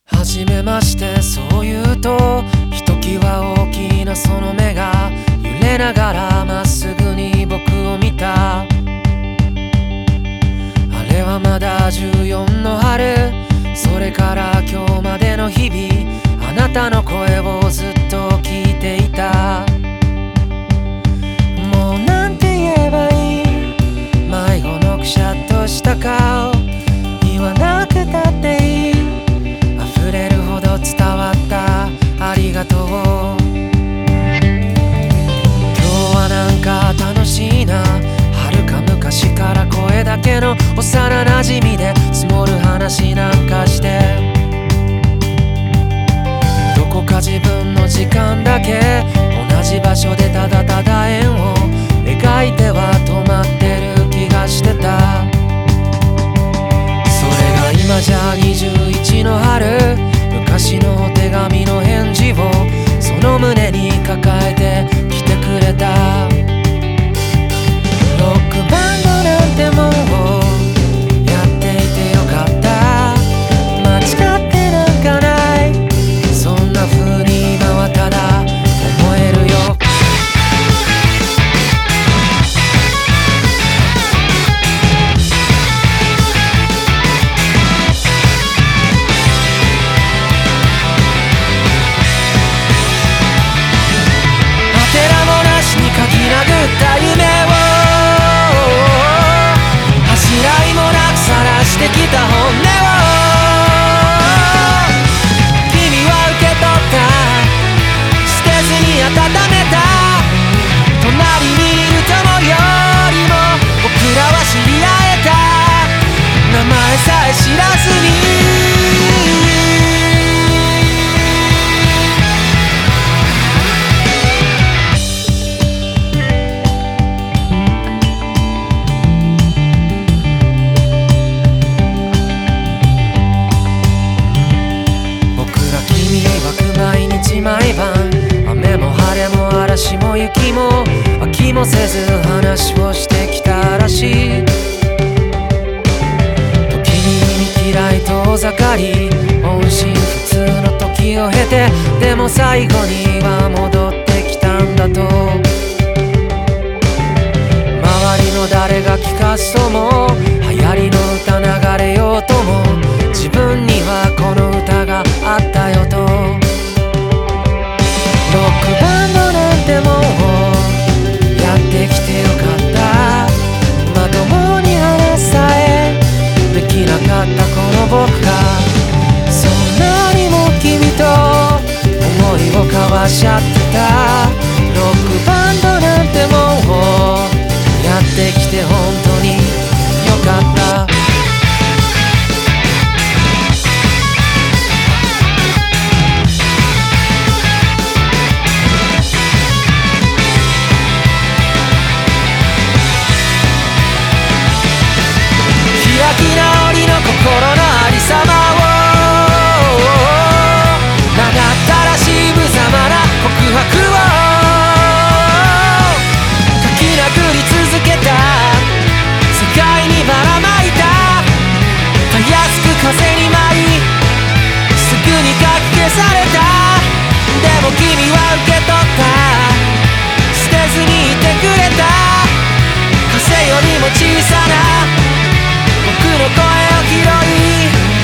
初めましてそう言うとひときわ大きなその目が揺れながらまっすぐに僕を見た。あれはまだ14の春、それから今日までの日々、あなたの声をずっと聞いていた。もうなんて言えばいい、迷子のくしゃっとした顔、言わなくたっていい、溢れるほど伝わったありがとう。今日はなんか楽しいな、遥か昔から声だけの幼なじみで積もる話なんかして、どこか自分の時間だけ同じ場所でただただ円を描いては止まってる気がしてた。それが今じゃ21の春、昔の手紙の返事をその胸に抱えて来てくれた。ロックバンドなんてもうやっていてよかった、間違ってなんかない、そんな風に今はただ思えるよ。書き殴った夢を恥じらいもなく晒してきた本音を君は受け取った、捨てずに温めた。隣にいる友よりも僕らは知り合えた、名前さえ知らずに。毎晩雨も晴れも嵐も雪も飽きもせず話をしてきたらしい。時に見嫌い遠ざかり音信不通の時を経て、でも最後には戻ってきたんだと。周りの誰が聞かすとも流行りの歌流れようとも、自分にはこの歌があったよと。ロックバンドなんてもうやってきてよかった、まともに話さえできなかったこの僕が、そんなにも君と思いを交わし合ってた。ロックバンドなんてもうやってきて本当によかった。開き直りの心のありさまを、長ったらしい無様な告白を書き殴り続けた、世界にばらまいた。たやすく風に舞いすぐにかき消された。でも君は受け取った、捨てずにいてくれた。風よりも小さな僕の声を拾い